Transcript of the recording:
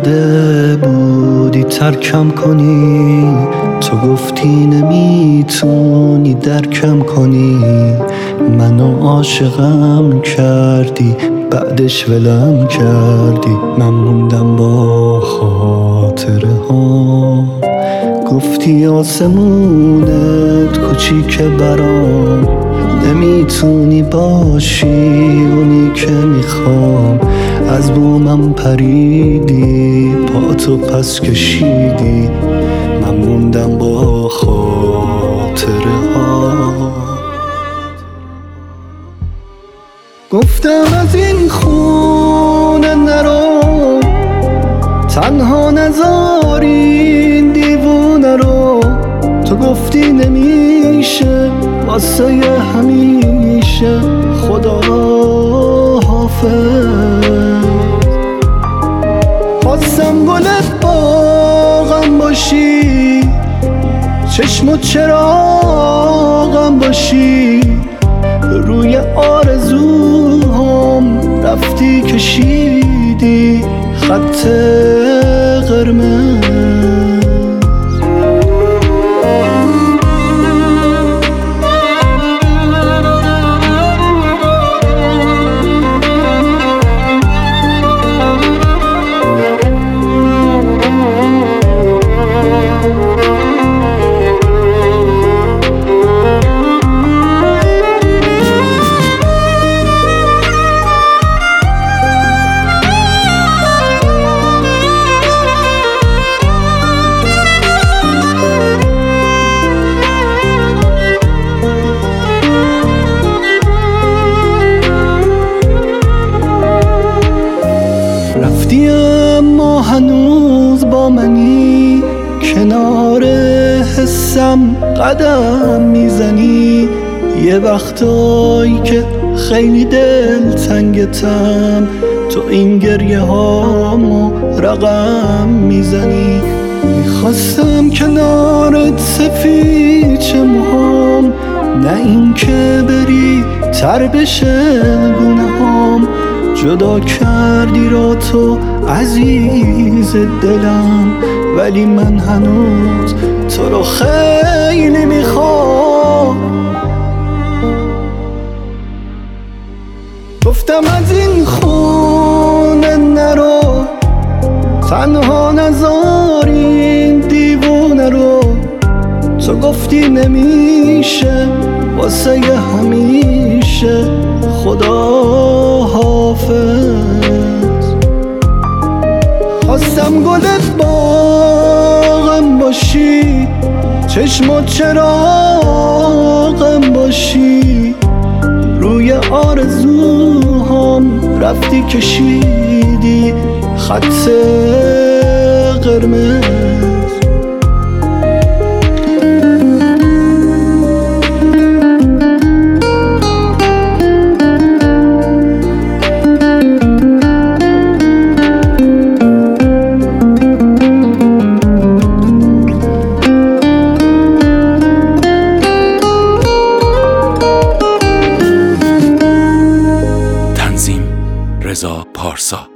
اومده بودی ترکم کنی، تو گفتی نمیتونی درکم کنی، منو عاشقم کردی بعدش ولم کردی، من موندم با خاطره ها. گفتی آسمونت کوچیکه برام، نمیتونی باشی اونی که میخوام، از بومم پریدی پاتو پس کشیدی، من موندم با خاطره ها. گفتم از این خونه نرو، تنها نذار این دیوونه رو، تو گفتی نمیشه واسه همیشه، خدا حافظ. خواستم گلت باغم باشی، چشم و چراغم باشی، روی آرزوهام رفتی کشیدی خط قرمز. رفتی اما هنوز با منی، کنار حسم قدم میزنی، یه وقتایی که خیلی دلتنگتم، تو این گریه هامو رقم میزنی. میخواستم کنارت سفید چه موهام، نه این که بری تر بشه گونه هام، جدا کردی را تو عزیز دلم، ولی من هنوز تو رو خیلی میخوام. گفتم از این خونه نرو، تنها نذار این دیوونه رو، تو گفتی نمیشه واسه همیشه، خدا حافظ. خواستم گلت باغم باشی، چشم و چراغم باشی، روی آرزوهام رفتی کشیدی خط قرمز. رضا پارسا.